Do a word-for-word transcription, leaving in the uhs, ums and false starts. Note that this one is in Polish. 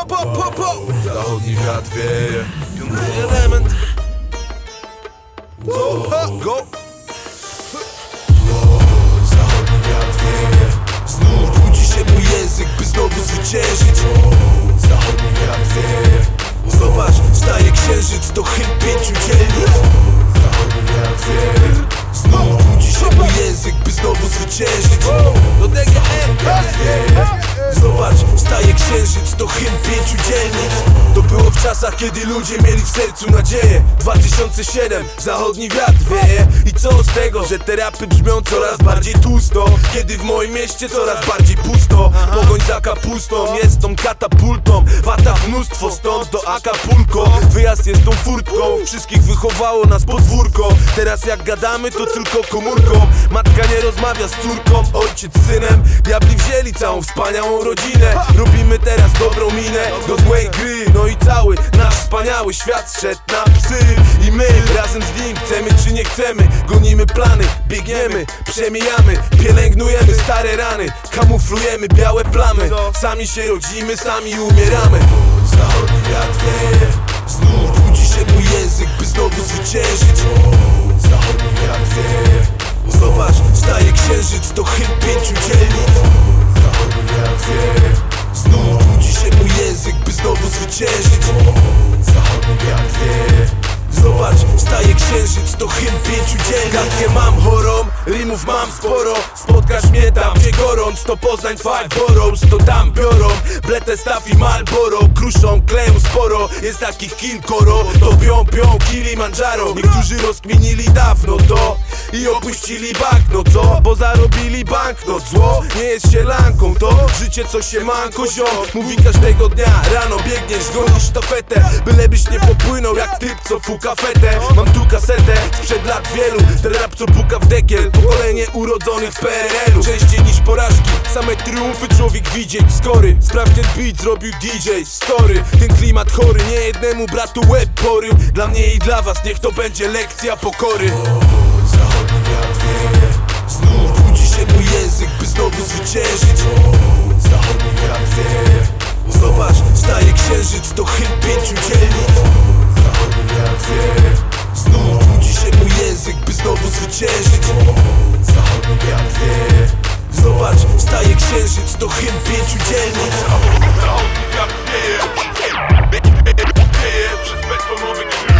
po, po, po, po. Zachodni wiatr wieje. Piąty element. Go, go. Zachodni wiatr wieje. Znów budzi się mój język, by znowu zwyciężyć. Zachodni wiatr wieje. Zobacz, wstaje księżyc, to hymn pięciu dzielnic. Zachodni wiatr wieje. Znów budzi się mój język, by znowu zwyciężyć. Do tego wiatr wieje. Zobacz, wstaje księżyc, to hymn pięciu dzielnic. To było w czasach, kiedy ludzie mieli w sercu nadzieję. dwa tysiące siódmy, zachodni wiatr wieje. I co z tego, że te rapy brzmią coraz bardziej tłusto, kiedy w moim mieście coraz bardziej pusto. Pogoń za kapustą jest tą katapultą. Wata mnóstwo, stąd do Acapulco. Wyjazd jest tą furtką, wszystkich wychowało nas podwórko. Teraz jak gadamy, to tylko komórką. Matka nie rozmawia z córką, ojciec z synem. Diabli wzięli całą wspaniałą rodzinę. Robimy teraz dobrą minę do złej gry. No i cały nasz wspaniały świat zszedł na psy. I my razem z nim, chcemy czy nie chcemy, gonimy plany, biegniemy, przemijamy, pielęgnujemy stare rany, kamuflujemy białe plamy. Sami się rodzimy, sami umieramy. Zachodni wiatr wieje. Znów budzi się mój język, by znowu zwyciężyć. Zachodni wiatr wieje. Zobacz, wstaje księżyc, to hymn pięciu dzielnic. Zachodni wiatr wieje. Znów budzi się mój język, by znowu zwyciężyć. Zachodni wiatr wieje. Zobacz, wstaje księżyc, to hymn pięciu dzielnic. Gadkę mam chorą, rimów mam sporo. Spotkasz mnie tam, gdzie gorąc, to Poznań Five Boroughs, to tam biorą Bletę, Staff i Marlboro. Kruszą, kleją sporo, jest takich kilkoro. To pią, pią, Kilimandżaro. Niektórzy rozkminili dawno to i opuścili bagno, co? Bo zarobili banknot. Zło nie jest sielanką, to życie co się manko ziom. Mówi każdego dnia, rano biegniesz, gonisz sztafetę, bylebyś nie popłynął jak typ co fuka fetę. Mam tu kasetę sprzed lat wielu, ten rap co puka w dekiel. Pokolenie urodzonych w P R L-u. Częściej niż porażki, same triumfy człowiek widzieć skory. Sprawdź, ten beat zrobił D J Story. Ten klimat chory, nie jednemu bratu łeb porył. Dla mnie i dla was niech to będzie lekcja pokory. Zachodni wiatr wieje. Znów budzi się mój język, by znowu zwyciężyć. Zachodni wiatr wieje. Zobacz, wstaje księżyc, to hymn pięciu dzielnic. Zachodni wiatr wieje. Znów budzi się mój język, by znowu zwyciężyć. Zachodni wiatr wieje. Zobacz, wstaje księżyc, to hymn pięciu dzielnic. Zachodni wiatr wieje. Wieje przez betonowy krzyż.